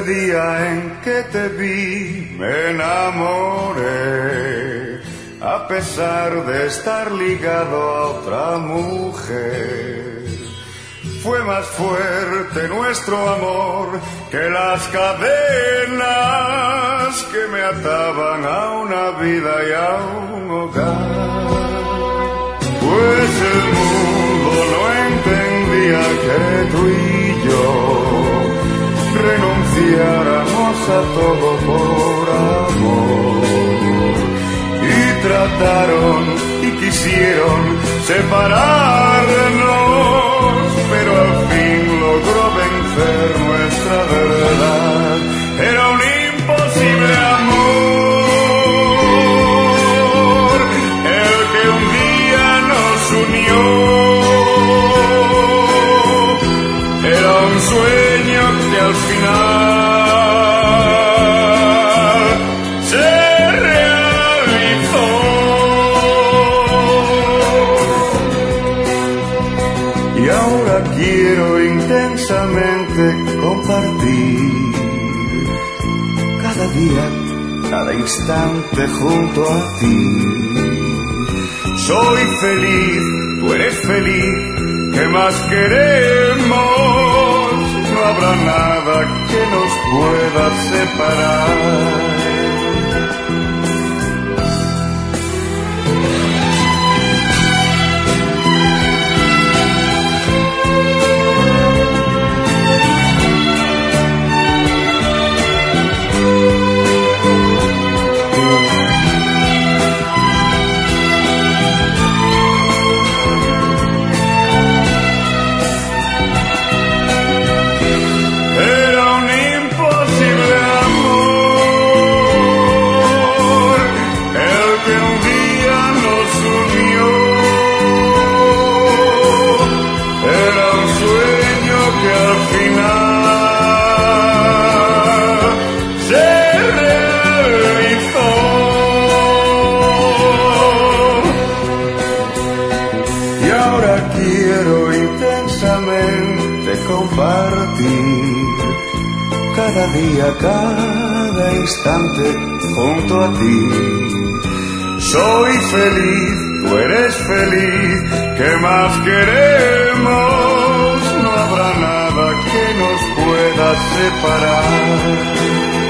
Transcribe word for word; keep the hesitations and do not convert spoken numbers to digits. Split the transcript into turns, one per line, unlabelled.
día en que te vi me enamoré, a pesar de estar ligado a otra mujer. Fue más fuerte nuestro amor que las cadenas que me ataban a una vida y a un hogar. Pues el mundo no entendía que tú y yo renunciáramos a todo por amor, y trataron y quisieron separarnos, pero al fin logró vencer nuestra verdad. Era un imposible amor el que un día nos unió. Era un sueño que al final se realizó. Y ahora quiero intensamente compartir cada día, cada instante junto a ti. Soy feliz, tú eres feliz, ¿qué más queremos? No habrá nada que nos pueda separar. Compartir cada día, cada instante junto a ti. Soy feliz, tú eres feliz, ¿qué más queremos? No habrá nada que nos pueda separar.